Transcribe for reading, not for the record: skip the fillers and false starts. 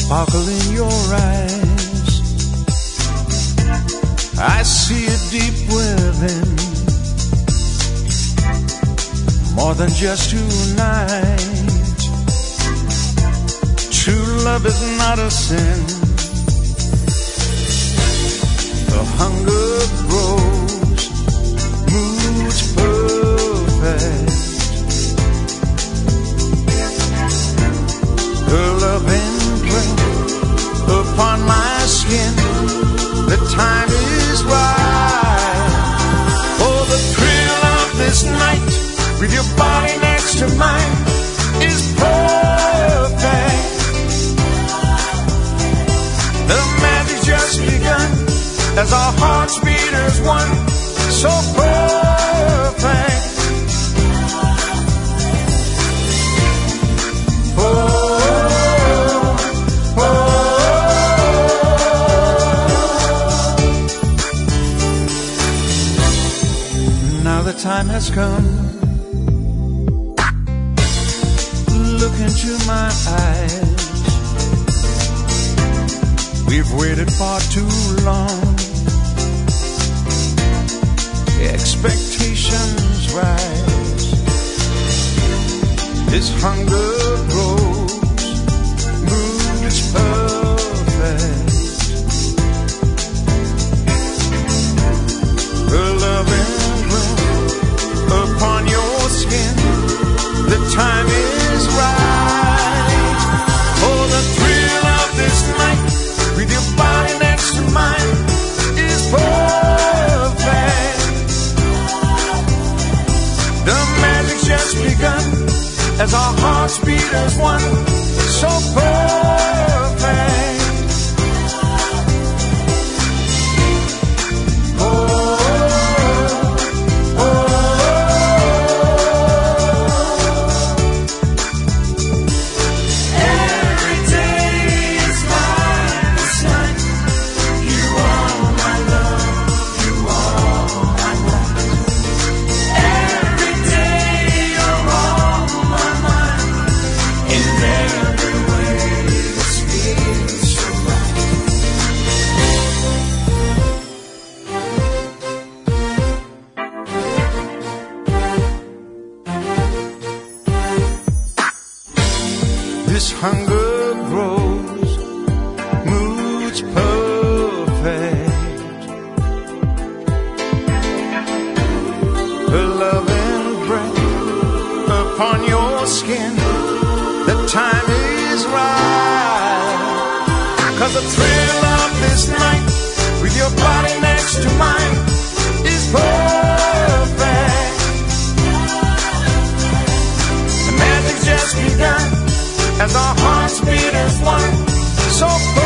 sparkle in your eyes. I see it deep within, more than just tonight. True love is not a sin. The hunger grows, moods perfect. Her love imprint upon my skin. The time is right. Oh, the thrill of this night with your body next to mine is perfect. The magic just begun as our hearts beat as one. So perfect. Now the time has come. Look into my eyes. We've waited far too long. Expectations rise. This hunger grows. Mood is perfect. Her loving upon your skin, the time is right. Oh, the thrill of this night with your body next to mine is perfect. The magic just begun as our hearts beat as one. So perfect. This hunger grows, moods perfect. Her loving breath upon your skin. The time is right. 'Cause the thrill of this night with your body next to mine is perfect. The magic just begun as our hearts beat as one. So